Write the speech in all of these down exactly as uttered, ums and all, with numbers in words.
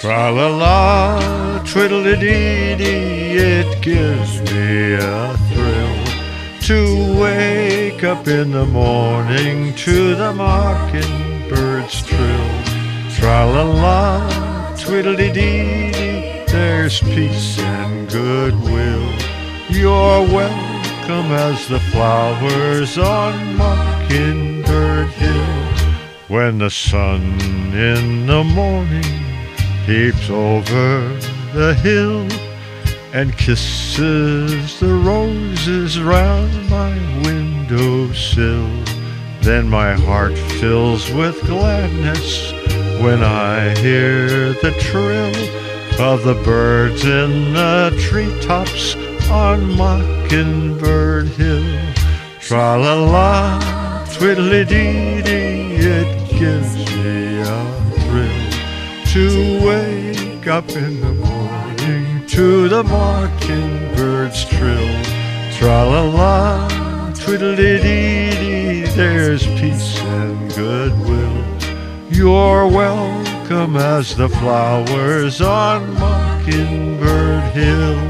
Tra-la-la, twiddle-dee-dee, it gives me a thrill to wake up in the morning to the mockingbird's trill. Tra-la-la, twiddle-dee-dee, there's peace and goodwill. You're welcome as the flowers on Mockingbird Hill. When the sun in the morning peeps over the hill and kisses the roses round my windowsill, then my heart fills with gladness when I hear the trill of the birds in the treetops on Mockingbird Hill. Tra-la-la, twiddly-dee-dee, it gives me a thrill to wake up in the morning to the mockingbird's trill. Tra-la-la, twiddly-dee-dee, there's peace and goodwill. You're welcome as the flowers on Mockingbird Hill.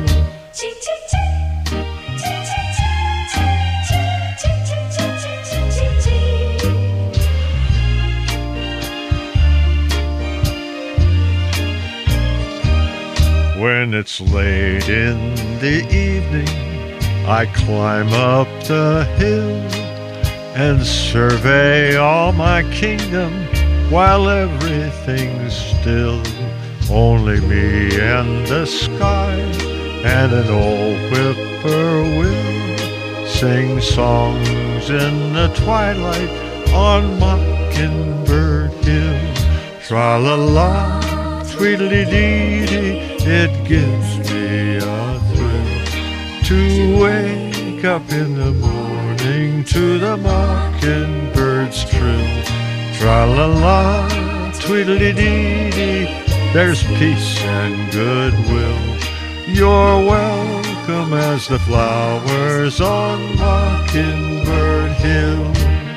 When it's late in the evening, I climb up the hill and survey all my kingdom while everything's still. Only me and the sky and an old whippoorwill sing songs in the twilight on Mockingbird Hill. Tra-la-la, tweedly-dee-dee, it gives me a thrill to wake up in the morning to the mockingbird's trill. Tra-la-la, tweedly-dee-dee, there's peace and goodwill. You're welcome as the flowers on Mockingbird Hill.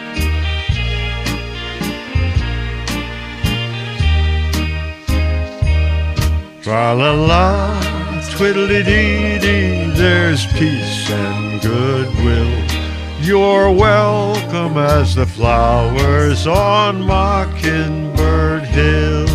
Tra-la-la, twiddly-dee-dee, there's peace and goodwill. You're welcome as the flowers on Mockingbird Hill.